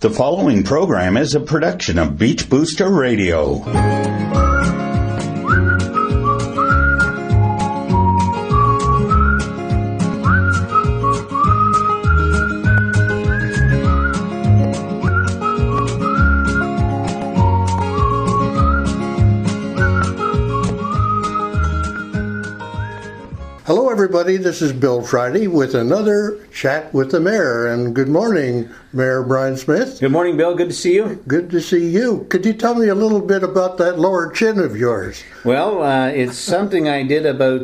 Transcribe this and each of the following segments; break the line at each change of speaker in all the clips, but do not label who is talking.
The following program is a production of Beach Booster Radio.
Hello everybody, this is Bill Friday with another Chat with the Mayor, and good morning, Mayor Brian Smith.
Good morning, Bill. Good to see you.
Good to see you. Could you tell me a little bit about that lower chin of yours?
Well, it's something I did about,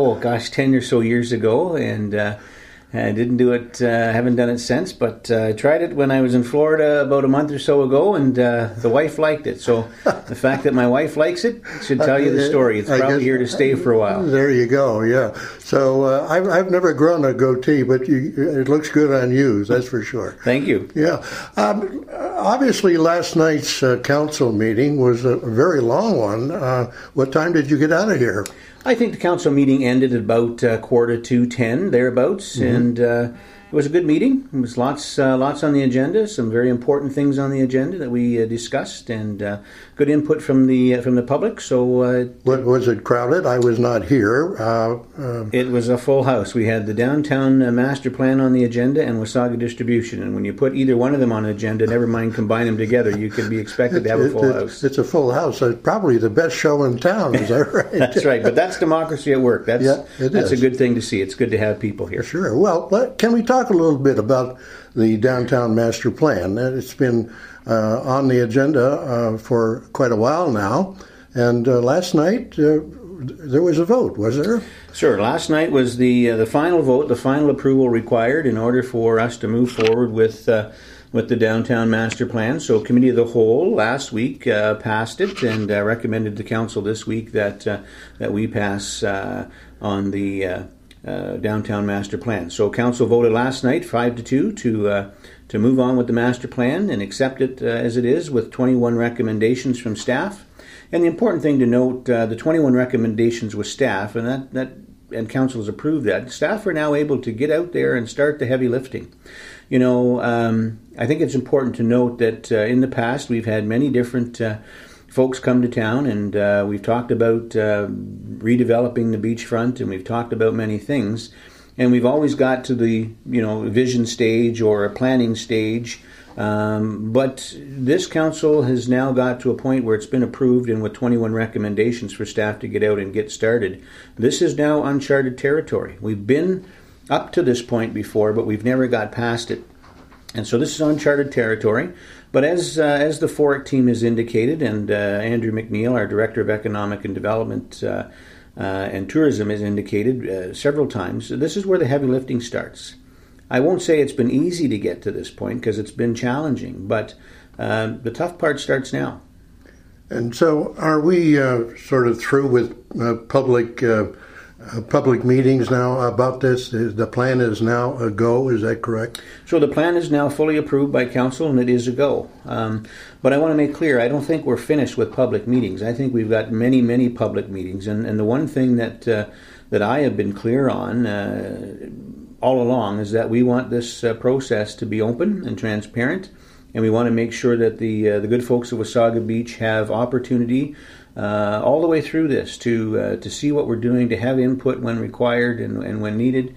10 or so years ago, and I didn't do it, haven't done it since, but I tried it when I was in Florida about a month or so ago, and the wife liked it. So the fact that my wife likes it should tell you the story. It's probably here to stay for a while.
There you go, yeah. So I've never grown a goatee, but it looks good on you, that's for sure.
Thank you.
Yeah. Obviously, last night's council meeting was a very long one. What time did you get out of here?
I think the council meeting ended at about 10:15, thereabouts, and it was a good meeting. There was lots on the agenda, some very important things on the agenda that we discussed, and good input from the public. So,
was it crowded? I was not here.
It was a full house. We had the downtown master plan on the agenda and Wasaga distribution, and when you put either one of them on an agenda, never mind combine them together, you can be expected to have a full house.
It's a full house. It's probably the best show in town. Is that right?
That's right. But that's democracy at work. That's
a
good thing to see. It's good to have people here.
Sure. Well, can we talk a little bit about the downtown master plan? It's been on the agenda for quite a while now, and last night there was a vote, was there?
Sure. Last night was the final vote, the final approval required in order for us to move forward with the downtown master plan. So Committee of the Whole last week passed it and recommended to Council this week that we pass on the downtown master plan. So Council voted last night 5-2 to move on with the master plan and accept it as it is, with 21 recommendations from staff. And the important thing to note, the 21 recommendations with staff, and Council has approved that. Staff are now able to get out there and start the heavy lifting. You know, I think it's important to note that in the past we've had many different folks come to town, and we've talked about redeveloping the beachfront, and we've talked about many things, and we've always got to the vision stage or a planning stage. But this council has now got to a point where it's been approved, and with 21 recommendations for staff to get out and get started. This is now uncharted territory. We've been up to this point before, but we've never got past it. And so this is uncharted territory. But as the FOREC team has indicated, and Andrew McNeil, our Director of Economic and Development and Tourism, has indicated several times, this is where the heavy lifting starts. I won't say it's been easy to get to this point, because it's been challenging, but the tough part starts now.
And so are we sort of through with public meetings now about this? The plan is now a go, is that correct?
So the plan is now fully approved by Council, and it is a go. But I want to make clear, I don't think we're finished with public meetings. I think we've got many, many public meetings. And the one thing that I have been clear on all along is that we want this process to be open and transparent, and we want to make sure that the good folks of Wasaga Beach have opportunity all the way through this to see what we're doing, to have input when required and when needed.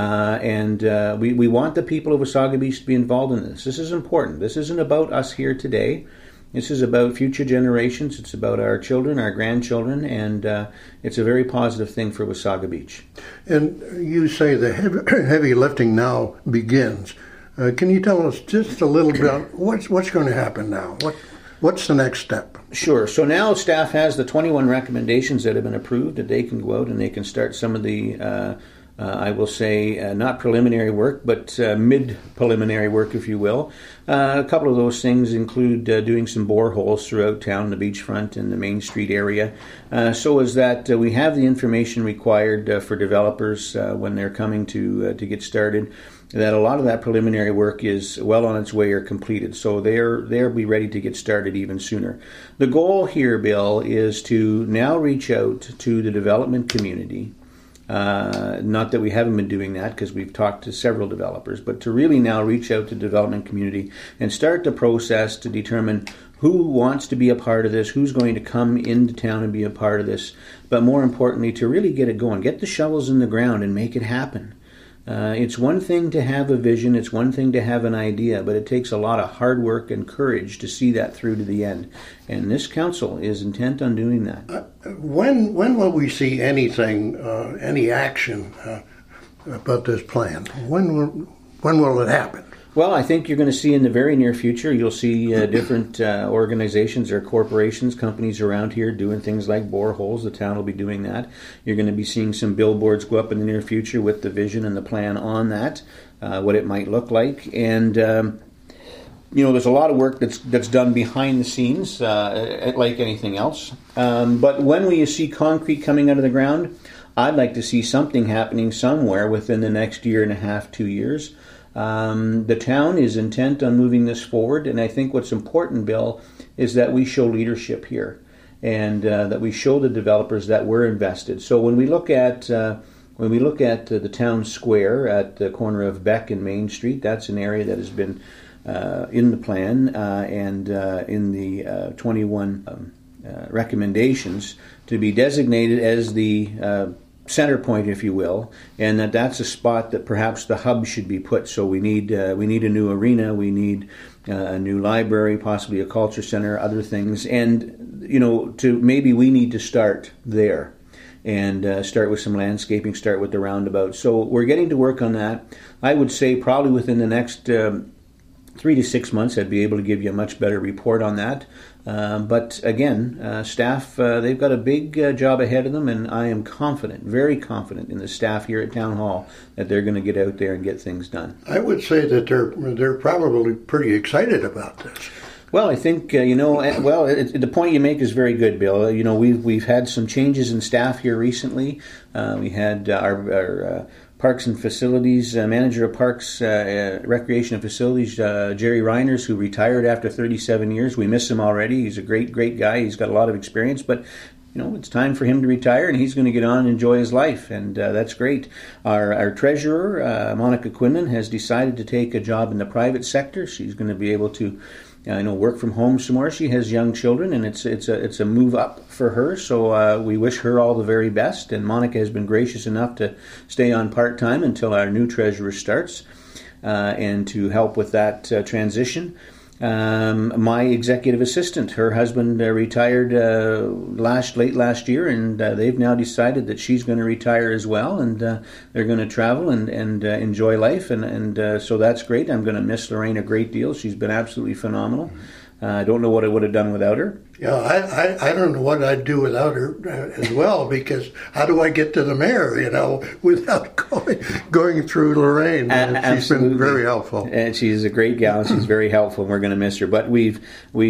We want the people of Wasaga Beach to be involved in this. This is important. This isn't about us here today. This is about future generations. It's about our children, our grandchildren, and it's a very positive thing for Wasaga Beach.
And you say the heavy lifting now begins. Can you tell us just a little bit about what's going to happen now? What's the next step?
Sure. So now staff has the 21 recommendations that have been approved, that they can go out and they can start some of the I will say not preliminary work, but mid-preliminary work, if you will. A couple of those things include doing some boreholes throughout town, the beachfront and the Main Street area, so as that we have the information required for developers when they're coming to get started, that a lot of that preliminary work is well on its way or completed. So they'll be ready to get started even sooner. The goal here, Bill, is to now reach out to the development community Not that we haven't been doing that, because we've talked to several developers, but to really now reach out to the development community and start the process to determine who wants to be a part of this, who's going to come into town and be a part of this, but more importantly, to really get it going, get the shovels in the ground and make it happen. It's one thing to have a vision, it's one thing to have an idea, but it takes a lot of hard work and courage to see that through to the end. And this council is intent on doing that.
When will we see anything, any action about this plan? When will it happen?
Well, I think you're going to see in the very near future, you'll see different organizations or corporations, companies around here doing things like boreholes. The town will be doing that. You're going to be seeing some billboards go up in the near future with the vision and the plan on that, what it might look like. And, there's a lot of work that's done behind the scenes, like anything else. But when we see concrete coming out of the ground, I'd like to see something happening somewhere within the next year and a half, 2 years. The town is intent on moving this forward, and I think what's important, Bill, is that we show leadership here, and that we show the developers that we're invested. So when we look at the town square at the corner of Beck and Main Street, that's an area that has been in the plan and in the 21 recommendations to be designated as the center point, if you will, and that's a spot that perhaps the hub should be put. So we need a new arena, we need a new library, possibly a culture center, other things, and maybe we need to start there and start with some landscaping, start with the roundabout. So we're getting to work on that. I would say probably within the next 3 to 6 months, I'd be able to give you a much better report on that. But again, staff, they've got a big job ahead of them, and I am confident, very confident in the staff here at Town Hall that they're going to get out there and get things done.
I would say that they're probably pretty excited about this.
Well, I think, the point you make is very good, Bill. We've had some changes in staff here recently. We had our Parks and Facilities, manager of Parks, Recreation and Facilities, Jerry Reiners, who retired after 37 years. We miss him already. He's a great, great guy. He's got a lot of experience, but it's time for him to retire, and he's going to get on and enjoy his life, and that's great. Our treasurer, Monica Quinlan, has decided to take a job in the private sector. She's going to be able to work from home some more. She has young children, and it's a move up for her. So we wish her all the very best. And Monica has been gracious enough to stay on part-time until our new treasurer starts, and to help with that transition. My executive assistant, her husband retired late last year, and they've now decided that she's going to retire as well, and they're going to travel and enjoy life, and so that's great. I'm going to miss Lorraine a great deal. She's been absolutely phenomenal. I don't know what I would have done without her.
Yeah, I don't know what I'd do without her as well, because how do I get to the mayor, without going through Lorraine? She's been very helpful.
And she's a great gal, and she's very helpful, and we're going to miss her. But we've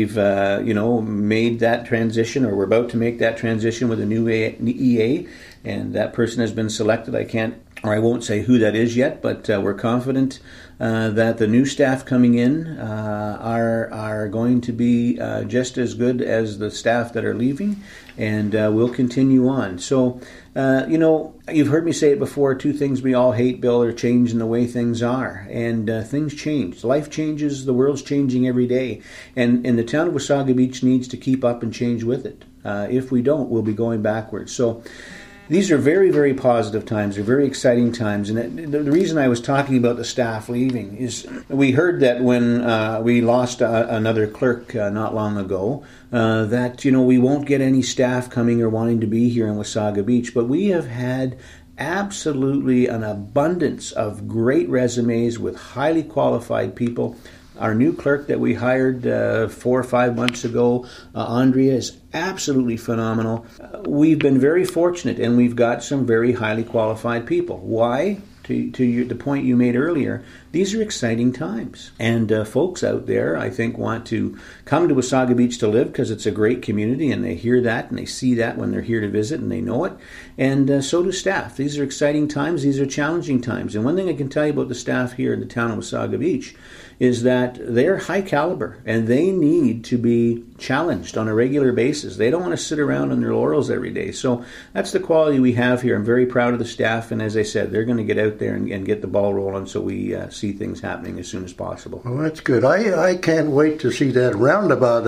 made that transition, or we're about to make that transition with a new EA, and that person has been selected. I won't say who that is yet, but we're confident that the new staff coming in are going to be just as good as the staff that are leaving, and we'll continue on. So, you've heard me say it before, two things we all hate, Bill, are change in the way things are. And things change. Life changes. The world's changing every day. And the town of Wasaga Beach needs to keep up and change with it. If we don't, we'll be going backwards. So, these are very, very positive times. They're very exciting times. And the reason I was talking about the staff leaving is we heard that when we lost another clerk not long ago, that, we won't get any staff coming or wanting to be here in Wasaga Beach. But we have had absolutely an abundance of great resumes with highly qualified people. Our new clerk that we hired 4 or 5 months ago, Andrea, is absolutely phenomenal. We've been very fortunate, and we've got some very highly qualified people. Why? To the point you made earlier, these are exciting times. And folks out there, I think, want to come to Wasaga Beach to live because it's a great community, and they hear that and they see that when they're here to visit, and they know it. And so do staff. These are exciting times. These are challenging times. And one thing I can tell you about the staff here in the town of Wasaga Beach is that they're high caliber and they need to be challenged on a regular basis. They don't want to sit around on their laurels every day. So that's the quality we have here. I'm very proud of the staff, and as I said, they're going to get out there and get the ball rolling so we see things happening as soon as possible.
Well, that's good. I can't wait to see that roundabout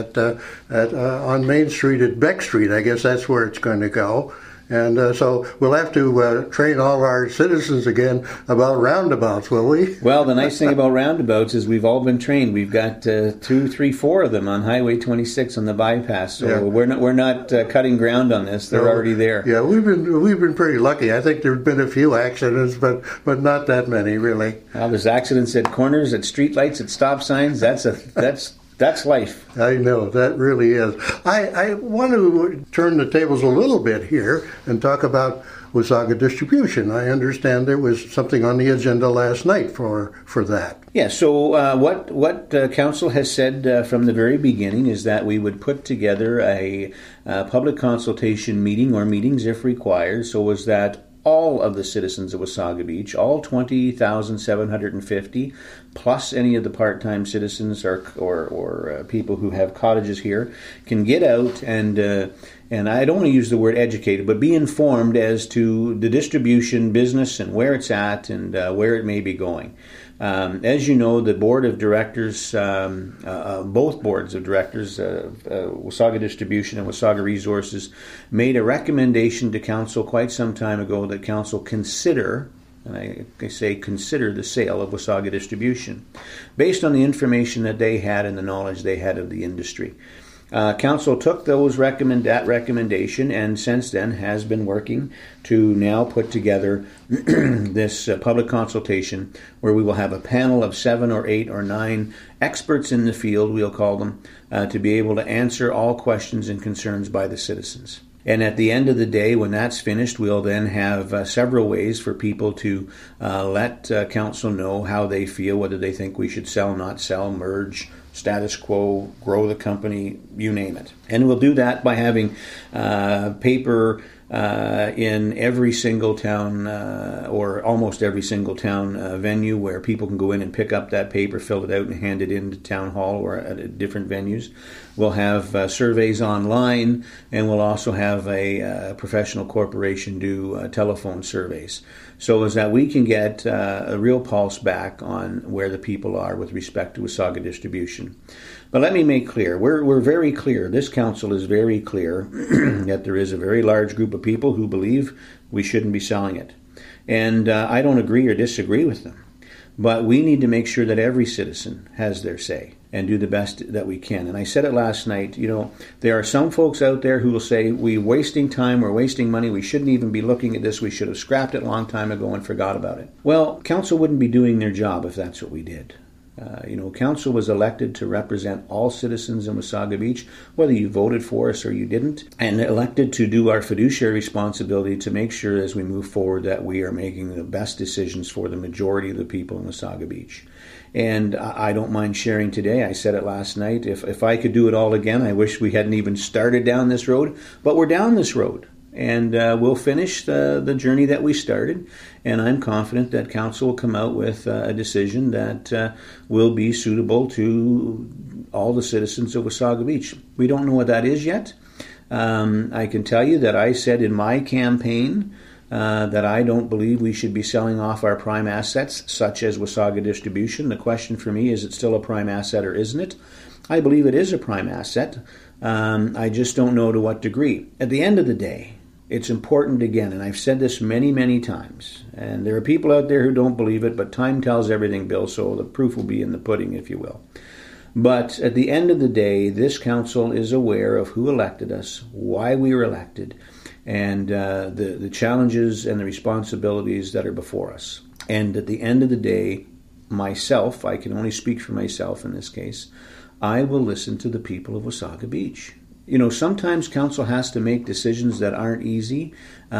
on Main Street at Beck Street. I guess that's where it's going to go. And so we'll have to train all our citizens again about roundabouts, will we?
Well, the nice thing about roundabouts is we've all been trained. We've got 2, 3, 4 of them on Highway 26 on the bypass. So we're not cutting ground on this. They're already there.
Yeah, we've been pretty lucky. I think there's been a few accidents, but not that many really.
Well, there's accidents at corners, at streetlights, at stop signs. That's life.
I know, that really is. I want to turn the tables a little bit here and talk about Wasaga Distribution. I understand there was something on the agenda last night for that.
Yeah, so what Council has said from the very beginning is that we would put together a public consultation meeting, or meetings if required, so as that all of the citizens of Wasaga Beach, all 20,750, plus any of the part-time citizens or people who have cottages here, can get out and I don't want to use the word educated, but be informed as to the distribution business and where it's at and where it may be going. As you know, the board of directors, both boards of directors, Wasaga Distribution and Wasaga Resources, made a recommendation to Council quite some time ago that Council consider, and I say consider, the sale of Wasaga Distribution, based on the information that they had and the knowledge they had of the industry. Council took that recommendation and since then has been working to now put together this public consultation where we will have a panel of 7 or 8 or 9 experts in the field, we'll call them, to be able to answer all questions and concerns by the citizens. And at the end of the day, when that's finished, we'll then have several ways for people to let Council know how they feel, whether they think we should sell, not sell, merge, status quo, grow the company, you name it. And we'll do that by having paper in every single town or almost every single town venue where people can go in and pick up that paper, fill it out, and hand it into town hall or at different venues. We'll have surveys online, and we'll also have a professional corporation do telephone surveys, so as that we can get a real pulse back on where the people are with respect to Wasaga Distribution. But let me make clear, we're very clear, this council is very clear that there is a very large group of people who believe we shouldn't be selling it. And I don't agree or disagree with them. But we need to make sure that every citizen has their say and do the best that we can. And I said it last night, there are some folks out there who will say, we're wasting time, we're wasting money, we shouldn't even be looking at this, we should have scrapped it a long time ago and forgot about it. Well, council wouldn't be doing their job if that's what we did. Council was elected to represent all citizens in Wasaga Beach, whether you voted for us or you didn't, and elected to do our fiduciary responsibility to make sure as we move forward that we are making the best decisions for the majority of the people in Wasaga Beach. And I don't mind sharing today, I said it last night, if I could do it all again, I wish we hadn't even started down this road, but we're down this road. And we'll finish the journey that we started, and I'm confident that Council will come out with a decision that will be suitable to all the citizens of Wasaga Beach. We don't know what that is yet. I can tell you that I said in my campaign that I don't believe we should be selling off our prime assets, such as Wasaga Distribution. The question for me, is it still a prime asset or isn't it? I believe it is a prime asset. I just don't know to what degree. At the end of the day, it's important again, and I've said this many, many times, and there are people out there who don't believe it, but time tells everything, Bill, so the proof will be in the pudding, if you will. But at the end of the day, this council is aware of who elected us, why we were elected, and the challenges and the responsibilities that are before us. And at the end of the day, myself, I can only speak for myself in this case, I will listen to the people of Wasaga Beach. Sometimes council has to make decisions that aren't easy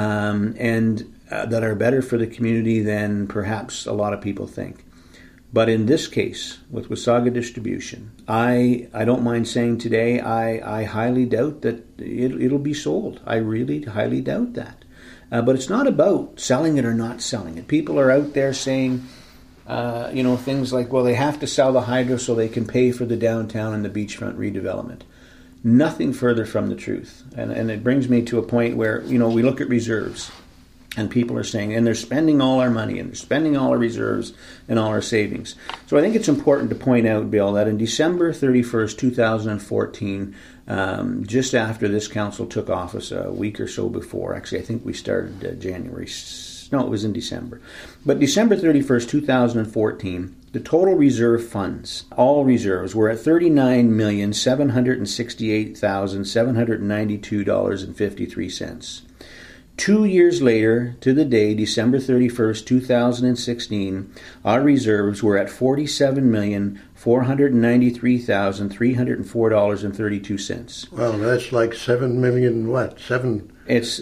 and that are better for the community than perhaps a lot of people think. But in this case, with Wasaga Distribution, I don't mind saying today, I highly doubt that it'll be sold. I really highly doubt that. But it's not about selling it or not selling it. People are out there saying, things like, well, they have to sell the hydro so they can pay for the downtown and the beachfront redevelopment. Nothing further from the truth. And it brings me to a point where, we look at reserves and people are saying, and they're spending all our money and they're spending all our reserves and all our savings. So I think it's important to point out, Bill, that in December 31st, 2014, just after this council took office a week or so before, actually I think we started it was in December. But December 31st, 2014, the total reserve funds, all reserves, were at $39,768,792.53. 2 years later, to the day, December 31st, 2016, our reserves were at $47,493,304.32.
Well, that's like 7 million, what?
It's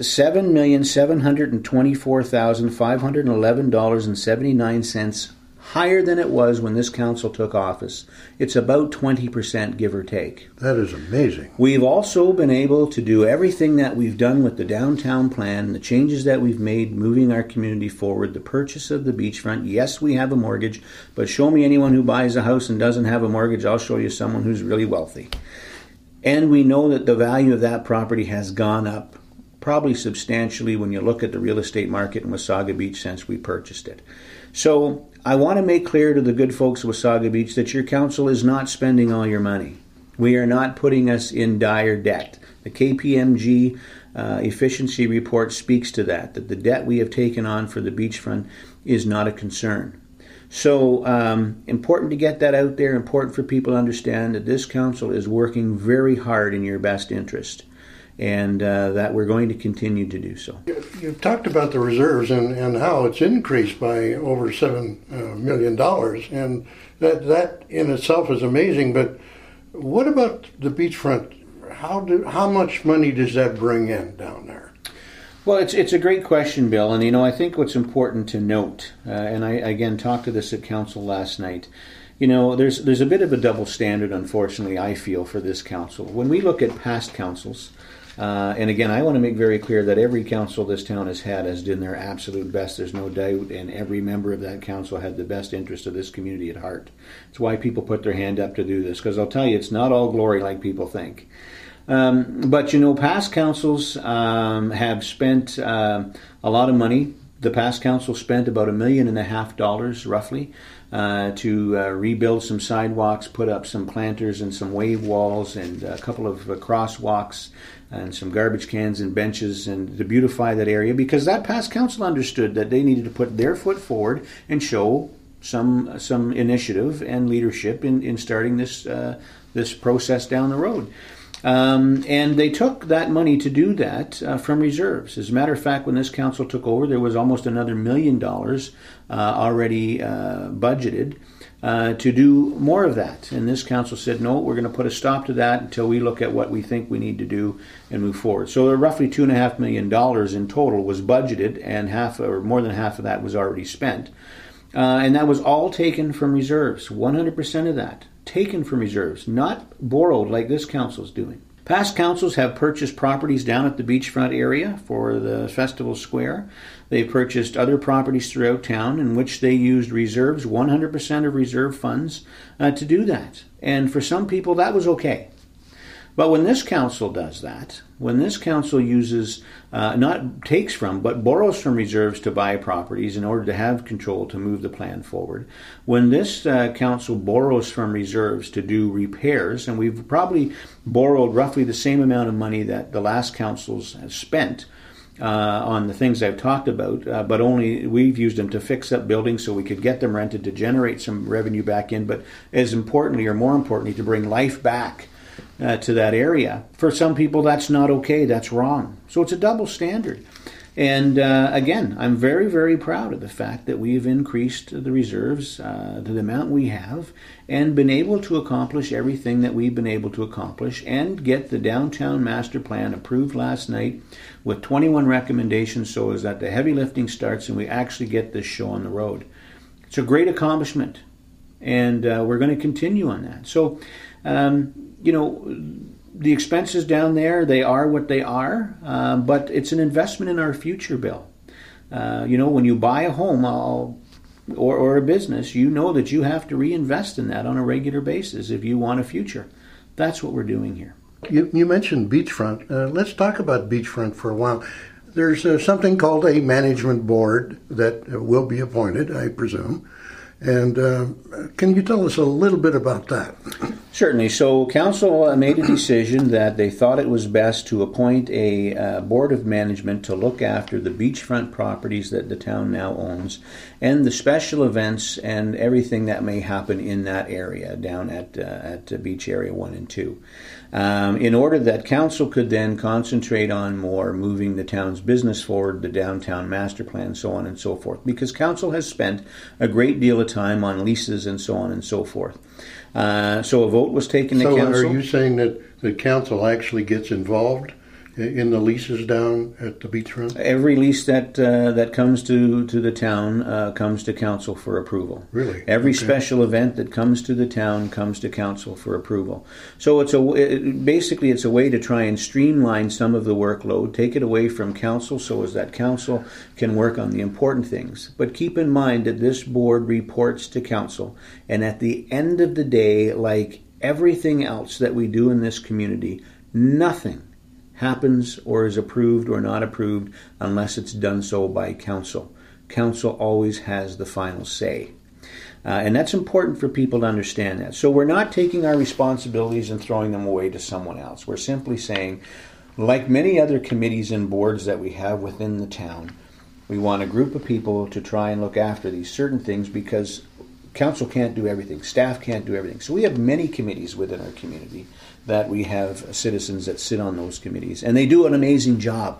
$7,724,511.79 higher than it was when this council took office. It's about 20%, give or take.
That is amazing.
We've also been able to do everything that we've done with the downtown plan, the changes that we've made, moving our community forward, the purchase of the beachfront. Yes, we have a mortgage, but show me anyone who buys a house and doesn't have a mortgage. I'll show you someone who's really wealthy. And we know that the value of that property has gone up probably substantially when you look at the real estate market in Wasaga Beach since we purchased it. So I want to make clear to the good folks of Wasaga Beach that your council is not spending all your money. We are not putting us in dire debt. The KPMG efficiency report speaks to that the debt we have taken on for the beachfront is not a concern. So important to get that out there, important for people to understand that this council is working very hard in your best interest, and that we're going to continue to do so.
You've talked about the reserves and how it's increased by over $7 million, and that in itself is amazing. But what about the beachfront? How much money does that bring in down there?
Well, it's a great question, Bill, and I think what's important to note, and I again talked to this at council last night. There's a bit of a double standard, unfortunately, I feel, for this council. When we look at past councils, and again, I want to make very clear that every council this town has had has done their absolute best. There's no doubt, and every member of that council had the best interest of this community at heart. It's why people put their hand up to do this, because I'll tell you, it's not all glory like people think. But past councils have spent a lot of money. The past council spent about $1.5 million roughly to rebuild some sidewalks, put up some planters and some wave walls and a couple of crosswalks and some garbage cans and benches, and to beautify that area, because that past council understood that they needed to put their foot forward and show some initiative and leadership in starting this process down the road. And they took that money to do that from reserves. As a matter of fact, when this council took over, there was almost another $1 million already budgeted to do more of that. And this council said, no, we're going to put a stop to that until we look at what we think we need to do and move forward. So roughly $2.5 million in total was budgeted, and more than half of that was already spent. And that was all taken from reserves, 100% of that. Taken from reserves, not borrowed like this council's doing. Past councils have purchased properties down at the beachfront area for the Festival Square. They've purchased other properties throughout town in which they used reserves, 100% of reserve funds, to do that. And for some people, that was okay. But when this council does that, when this council uses, not takes from, but borrows from reserves to buy properties in order to have control to move the plan forward, when this council borrows from reserves to do repairs, and we've probably borrowed roughly the same amount of money that the last councils have spent on the things I've talked about, but only we've used them to fix up buildings so we could get them rented to generate some revenue back in, but as importantly, or more importantly, to bring life back to that area. For some people, that's not okay. That's wrong. So it's a double standard. And again, I'm very, very proud of the fact that we've increased the reserves to the amount we have and been able to accomplish everything that we've been able to accomplish and get the downtown master plan approved last night with 21 recommendations, so as that the heavy lifting starts and we actually get this show on the road. It's a great accomplishment, and we're going to continue on that. So, the expenses down there, they are what they are, but it's an investment in our future, Bill. When you buy a home, or a business, you know that you have to reinvest in that on a regular basis if you want a future. That's what we're doing here.
You mentioned beachfront. Let's talk about beachfront for a while. There's something called a management board that will be appointed, I presume. And can you tell us a little bit about that?
Certainly. So council made a decision that they thought it was best to appoint a board of management to look after the beachfront properties that the town now owns and the special events and everything that may happen in that area down at Beach Area 1 and 2. In order that council could then concentrate on more moving the town's business forward, the downtown master plan, so on and so forth, because council has spent a great deal of time on leases and so on and so forth. So a vote was taken to council.
So are you saying that the council actually gets involved in the leases down at the beachfront?
Every lease that comes to the town comes to council for approval.
Really?
Every special event that comes to the town comes to council for approval. So basically it's a way to try and streamline some of the workload, take it away from council so as that council can work on the important things. But keep in mind that this board reports to council, and at the end of the day, like everything else that we do in this community, nothing happens or is approved or not approved unless it's done so by council. Council always has the final say. And that's important for people to understand that. So we're not taking our responsibilities and throwing them away to someone else. We're simply saying, like many other committees and boards that we have within the town, we want a group of people to try and look after these certain things because council can't do everything, staff can't do everything. So we have many committees within our community that we have citizens that sit on those committees, and they do an amazing job.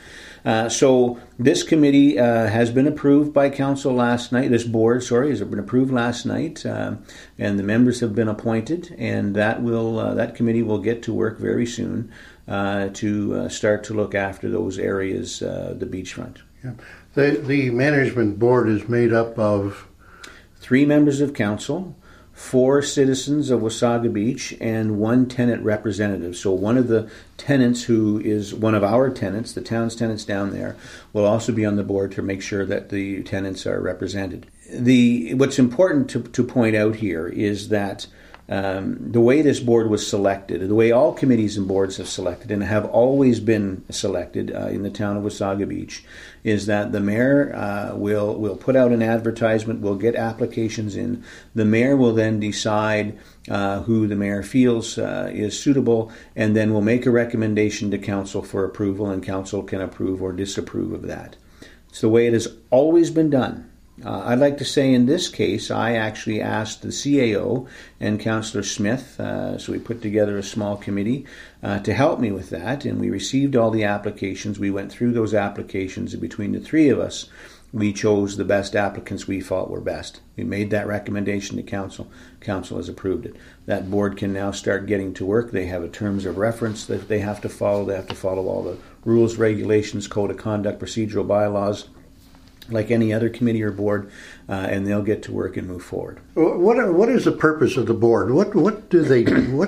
So this committee has been approved by council last night. This board, has been approved last night, and the members have been appointed, and that committee will get to work very soon to start to look after those areas, the beachfront.
Yeah. The management board is made up of
3 members of council, 4 citizens of Wasaga Beach, and 1 tenant representative. So one of the tenants, who is one of our tenants, the town's tenants down there, will also be on the board to make sure that the tenants are represented. What's important to point out here is that the way this board was selected, the way all committees and boards have selected and have always been selected in the town of Wasaga Beach, is that the mayor will put out an advertisement, will get applications in. The mayor will then decide who the mayor feels is suitable, and then will make a recommendation to council for approval, and council can approve or disapprove of that. It's the way it has always been done. I'd like to say in this case, I actually asked the CAO and Councillor Smith, so we put together a small committee to help me with that, and we received all the applications. We went through those applications, and between the 3 of us, we chose the best applicants we thought were best. We made that recommendation to council. Council has approved it. That board can now start getting to work. They have a terms of reference that they have to follow. They have to follow all the rules, regulations, code of conduct, procedural bylaws, like any other committee or board, and they'll get to work and move forward.
What is the purpose of the board? What do they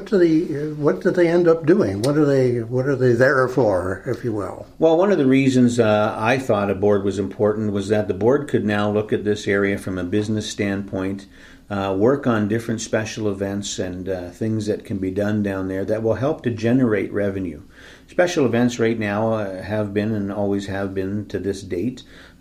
end up doing? What are they there for, if you will?
Well, one of the reasons I thought a board was important was that the board could now look at this area from a business standpoint, work on different special events and things that can be done down there that will help to generate revenue. Special events right now have been and always have been to this date,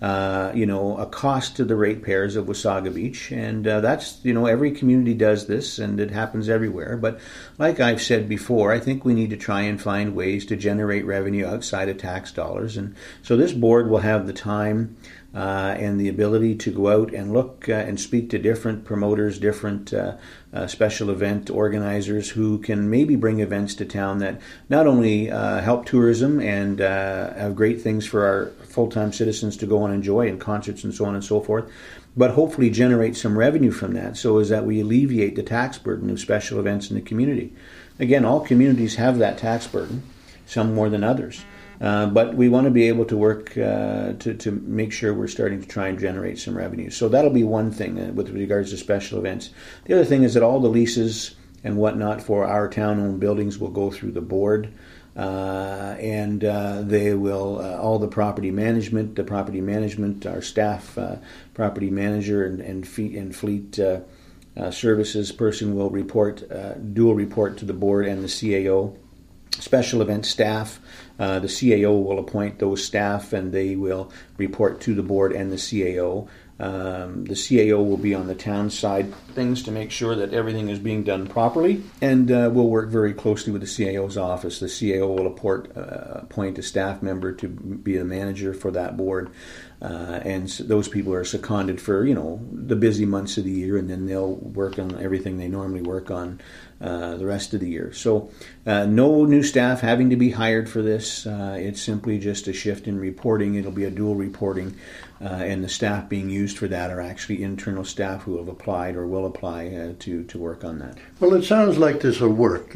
a cost to the ratepayers of Wasaga Beach, and that's, every community does this, and it happens everywhere. But like I've said before, I think we need to try and find ways to generate revenue outside of tax dollars, and so this board will have the time and the ability to go out and look and speak to different promoters, different special event organizers who can maybe bring events to town that not only help tourism and have great things for our full-time citizens to go and enjoy, and concerts and so on and so forth, but hopefully generate some revenue from that so as that we alleviate the tax burden of special events in the community. Again, all communities have that tax burden, some more than others. But we want to be able to work to make sure we're starting to try and generate some revenue. So that'll be one thing with regards to special events. The other thing is that all the leases and whatnot for our town-owned buildings will go through the board. and they will all the property management, our staff, property manager and fleet services person will dual report to the board and the CAO. Special event staff, the CAO will appoint those staff, and they will report to the board and the CAO. The CAO will be on the town side things to make sure that everything is being done properly, and we'll work very closely with the CAO's office. The CAO will appoint a staff member to be the manager for that board, and so those people are seconded for the busy months of the year, and then they'll work on everything they normally work on the rest of the year. So no new staff having to be hired for this. It's simply just a shift in reporting. It'll be a dual reporting, and the staff being used for that are actually internal staff who have applied or will apply to work on that.
Well, it sounds like this will work.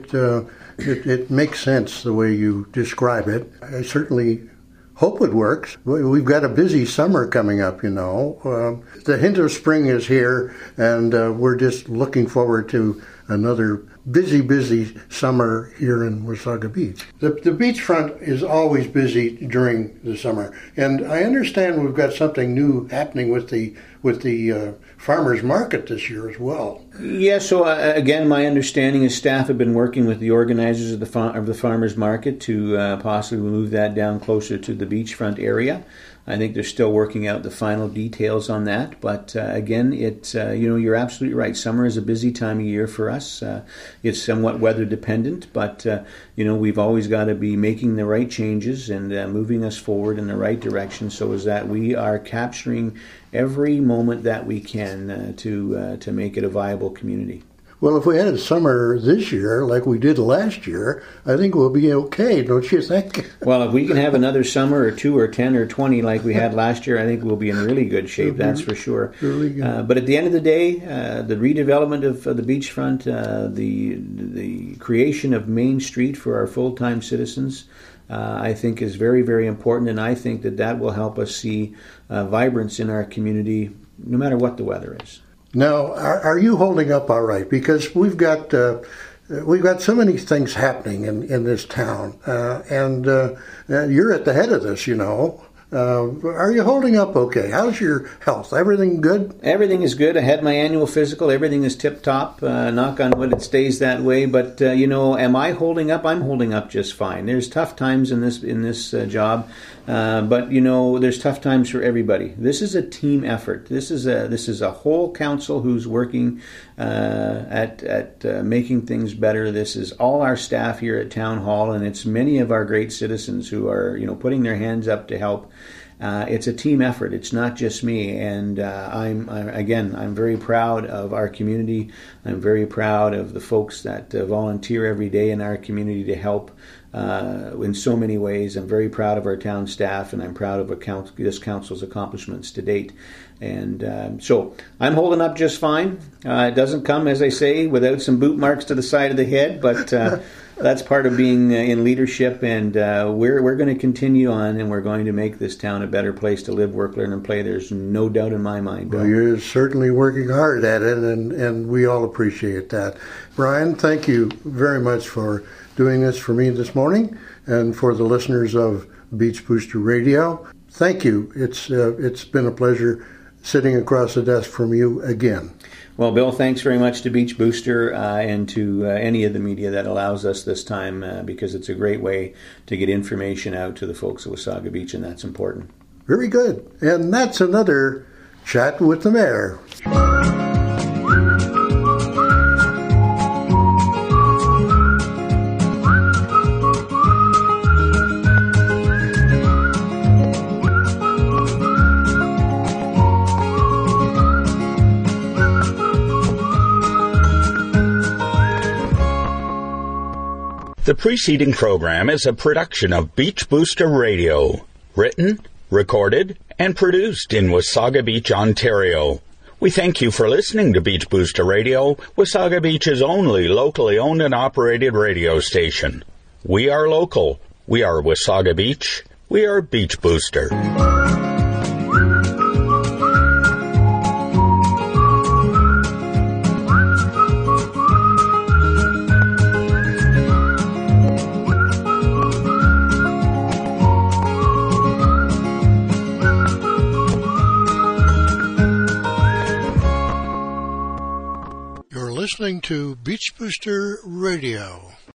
It makes sense the way you describe it. I certainly hope it works. We've got a busy summer coming up, The hint of spring is here, and we're just looking forward to another busy summer here in Wasaga Beach. The beachfront is always busy during the summer, and I understand we've got something new happening with the farmers market this year as well.
Yeah, so again, my understanding is staff have been working with the organizers of the farmers market to possibly move that down closer to the beachfront area. I think they're still working out the final details on that, but again, you're absolutely right. Summer is a busy time of year for us. It's somewhat weather dependent, but we've always got to be making the right changes and moving us forward in the right direction, so as that we are capturing every moment that we can to make it a viable community.
Well, if we had a summer this year like we did last year, I think we'll be okay, don't you think?
Well, if we can have another summer or 2 or 10 or 20 like we had last year, I think we'll be in really good shape, that's for sure.
Really good.
But at the end of the day, the redevelopment of the beachfront, the creation of Main Street for our full-time citizens, I think is very, very important, and I think that will help us see vibrance in our community no matter what the weather is.
Now, are you holding up all right? Because we've got so many things happening in this town, and you're at the head of this, Are you holding up okay? How's your health? Everything good?
Everything is good. I had my annual physical. Everything is tip-top. Knock on wood, it stays that way. But, am I holding up? I'm holding up just fine. There's tough times in this job. But there's tough times for everybody. This is a team effort. This is a whole council who's working at making things better. This is all our staff here at Town Hall, and it's many of our great citizens who are putting their hands up to help. It's a team effort. It's not just me, and I'm very proud of our community. I'm very proud of the folks that volunteer every day in our community to help in so many ways. I'm very proud of our town staff, and I'm proud of this council's accomplishments to date. And so I'm holding up just fine. It doesn't come, as I say, without some boot marks to the side of the head, but that's part of being in leadership, and we're going to continue on, and we're going to make this town a better place to live, work, learn, and play. There's no doubt in my mind.
Well, you're certainly working hard at it, and we all appreciate that. Brian, thank you very much for doing this for me this morning, and for the listeners of Beach Booster Radio. Thank you. It's been a pleasure sitting across the desk from you again.
Well, Bill, thanks very much to Beach Booster and to any of the media that allows us this time, because it's a great way to get information out to the folks of Wasaga Beach, and that's important.
Very good. And that's another Chat with the Mayor.
The preceding program is a production of Beach Booster Radio, written, recorded, and produced in Wasaga Beach, Ontario. We thank you for listening to Beach Booster Radio, Wasaga Beach's only locally owned and operated radio station. We are local. We are Wasaga Beach. We are Beach Booster.
listening to Beach Booster Radio.